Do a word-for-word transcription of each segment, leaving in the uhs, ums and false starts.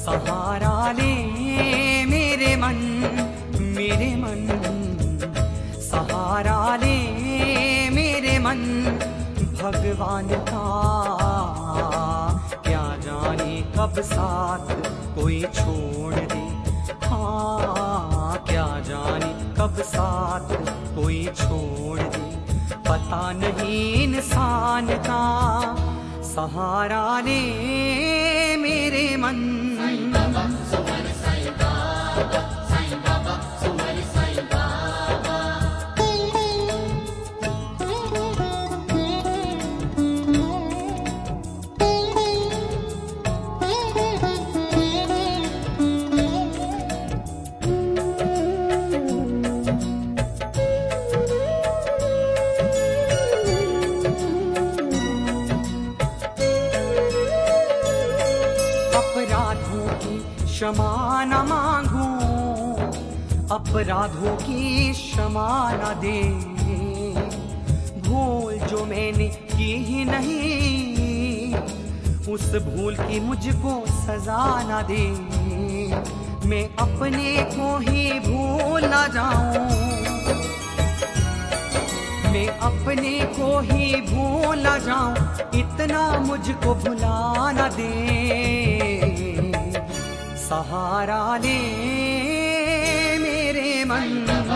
सहारा ले मेरे मन, मेरे मन, सहारा ले मेरे मन भगवान का। क्या जाने कब साथ कोई छोड़ दे, हाँ क्या जाने कब साथ कोई छोड़ दे। पता नहीं इंसान का, सहारा ले मेरे मन। अपराधों की क्षमा न मांगू, अपराधों की क्षमा न दे। भूल जो मैंने की ही नहीं, उस भूल की मुझको सजा न दे। मैं अपने को ही भूल न जाऊं, मैं अपने को ही भूल न जाऊं, इतना मुझको भुला न दे। सहारा ले मेरे मन।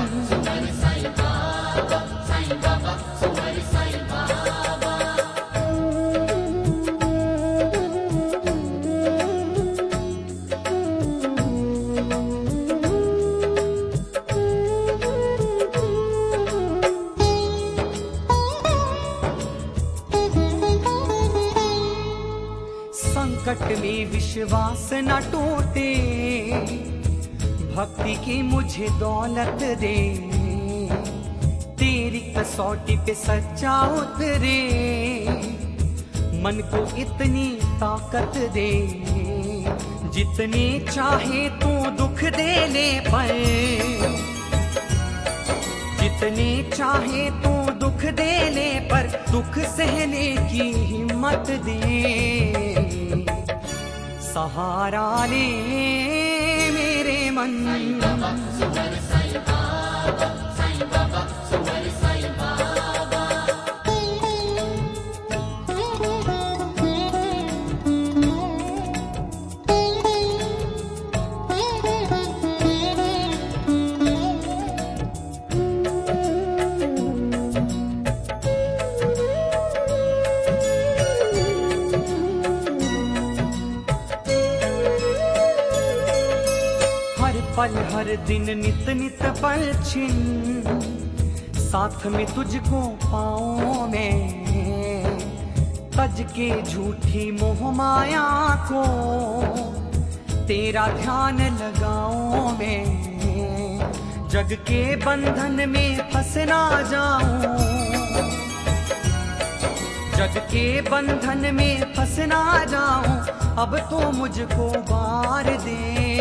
संकट में विश्वास न टूटे, भक्ति की मुझे दौलत दे। तेरी कसौटी पे सच्चा उतरे, मन को इतनी ताकत दे। जितने चाहे तू दुख दे ले पर, जितने चाहे तू दुख दे ले पर, दुख सहने की हिम्मत दे। सहारा ले मेरे मन। पल हर दिन नित नित पल छिन, साथ में तुझको पाऊं मैं। तज के झूठी मोह माया को, तेरा ध्यान लगाऊं मैं। जग के बंधन में फंस ना जाऊं, जग के बंधन में फंस ना जाऊं। अब तो मुझको बार दे।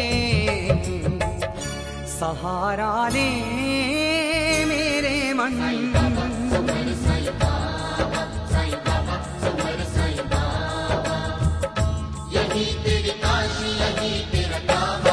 सहारा ले मेरे मन। यही तेरी काशी, यही तेरा काबा।